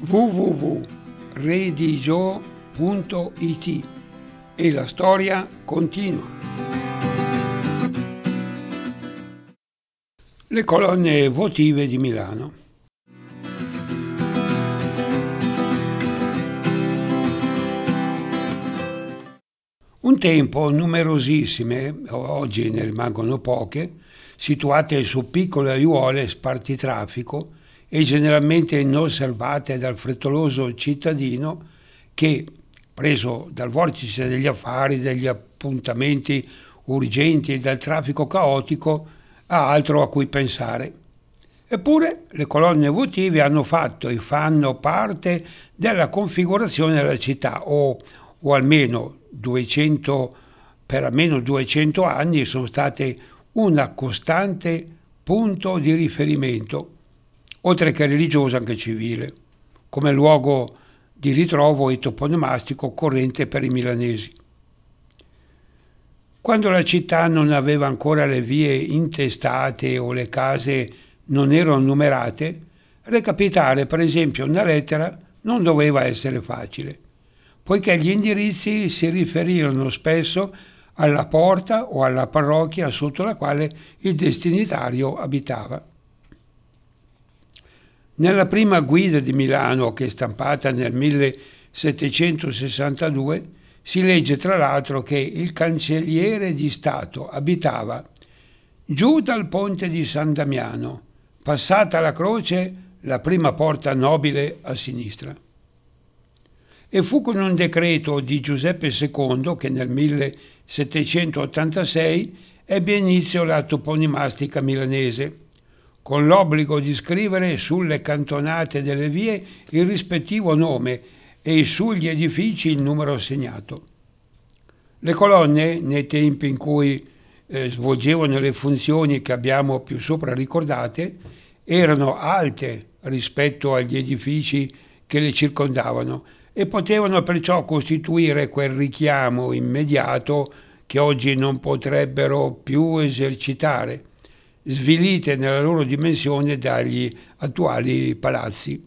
www.redigio.it e la storia continua. Le colonne votive di Milano. Un tempo numerosissime, oggi ne rimangono poche, situate su piccole aiuole spartitraffico e generalmente inosservate dal frettoloso cittadino che, preso dal vortice degli affari, degli appuntamenti urgenti e dal traffico caotico, ha altro a cui pensare. Eppure le colonne votive hanno fatto e fanno parte della configurazione della città, o almeno 200, per almeno 200 anni sono state una costante punto di riferimento, oltre che religioso anche civile, come luogo di ritrovo e toponimastico corrente per i milanesi. Quando la città non aveva ancora le vie intestate o le case non erano numerate, recapitare per esempio una lettera non doveva essere facile, poiché gli indirizzi si riferivano spesso alla porta o alla parrocchia sotto la quale il destinatario abitava. Nella prima guida di Milano, che è stampata nel 1762, si legge tra l'altro che il cancelliere di Stato abitava giù dal ponte di San Damiano, passata la croce, la prima porta nobile a sinistra. E fu con un decreto di Giuseppe II che nel 1786 ebbe inizio la toponimastica milanese, con l'obbligo di scrivere sulle cantonate delle vie il rispettivo nome e sugli edifici il numero segnato. Le colonne, nei tempi in cui svolgevano le funzioni che abbiamo più sopra ricordate, erano alte rispetto agli edifici che le circondavano e potevano perciò costituire quel richiamo immediato che oggi non potrebbero più esercitare, svilite nella loro dimensione dagli attuali palazzi.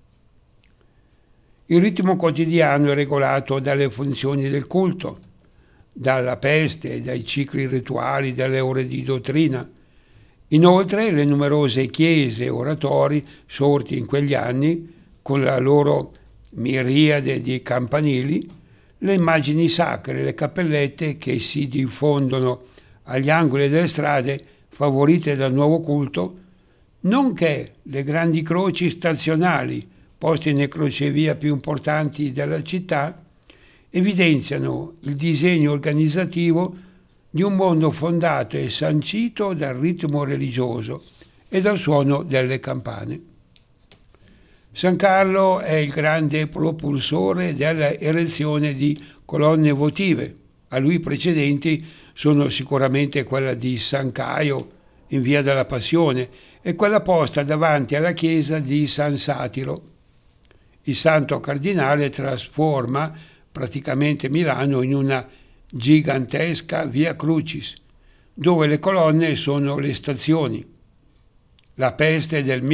Il ritmo quotidiano è regolato dalle funzioni del culto, dalla peste, dai cicli rituali, dalle ore di dottrina. Inoltre le numerose chiese e oratori sorti in quegli anni, con la loro miriade di campanili, le immagini sacre, le cappellette che si diffondono agli angoli delle strade favorite dal nuovo culto, nonché le grandi croci stazionali poste nei crocevia più importanti della città, evidenziano il disegno organizzativo di un mondo fondato e sancito dal ritmo religioso e dal suono delle campane. San Carlo è il grande propulsore della erezione di colonne votive. A lui precedenti sono sicuramente quella di San Caio in via della Passione e quella posta davanti alla chiesa di San Satiro. Il santo cardinale trasforma praticamente Milano in una gigantesca via Crucis, dove le colonne sono le stazioni. La peste del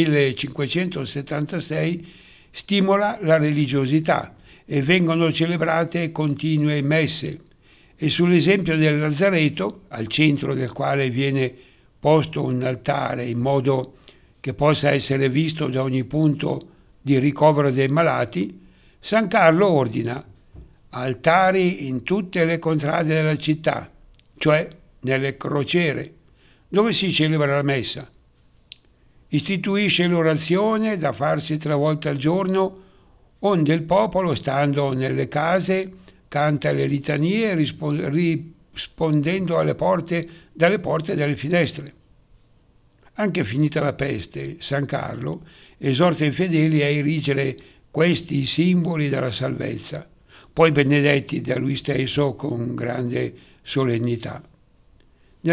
1576 stimola la religiosità e vengono celebrate continue messe, e sull'esempio del Lazzareto, al centro del quale viene posto un altare in modo che possa essere visto da ogni punto di ricovero dei malati, San Carlo ordina altari in tutte le contrade della città, cioè nelle crociere, dove si celebra la messa. Istituisce l'orazione da farsi 3 volte al giorno, onde il popolo, stando nelle case, canta le litanie rispondendo dalle porte e dalle finestre. Anche finita la peste, San Carlo esorta i fedeli a erigere questi simboli della salvezza, poi benedetti da lui stesso con grande solennità. Nel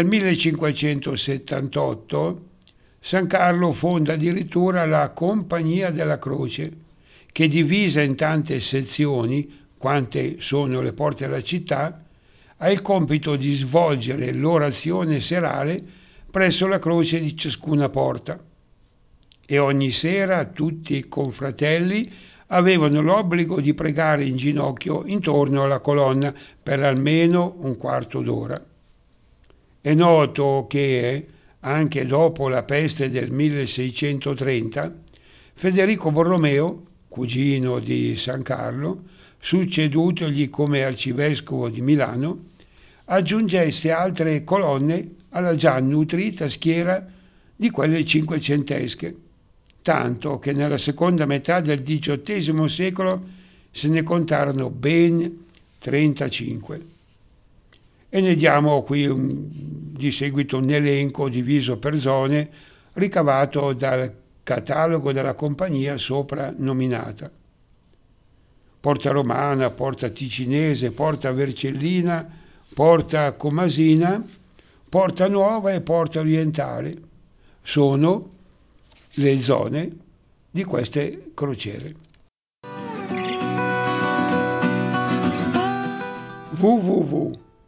1578 San Carlo fonda addirittura la Compagnia della Croce, che divisa in tante sezioni, quante sono le porte della città, ha il compito di svolgere l'orazione serale presso la croce di ciascuna porta. E ogni sera tutti i confratelli avevano l'obbligo di pregare in ginocchio intorno alla colonna per almeno un quarto d'ora. È noto che, anche dopo la peste del 1630, Federico Borromeo, cugino di San Carlo, succedutogli come arcivescovo di Milano, aggiungesse altre colonne alla già nutrita schiera di quelle cinquecentesche, tanto che nella seconda metà del XVIII secolo se ne contarono ben 35. E ne diamo qui di seguito un elenco diviso per zone ricavato dal catalogo della compagnia sopra nominata: Porta Romana, Porta Ticinese, Porta Vercellina, Porta Comasina, Porta Nuova e Porta Orientale sono le zone di queste crociere.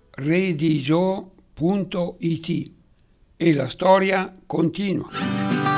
www.redigio.it e la storia continua.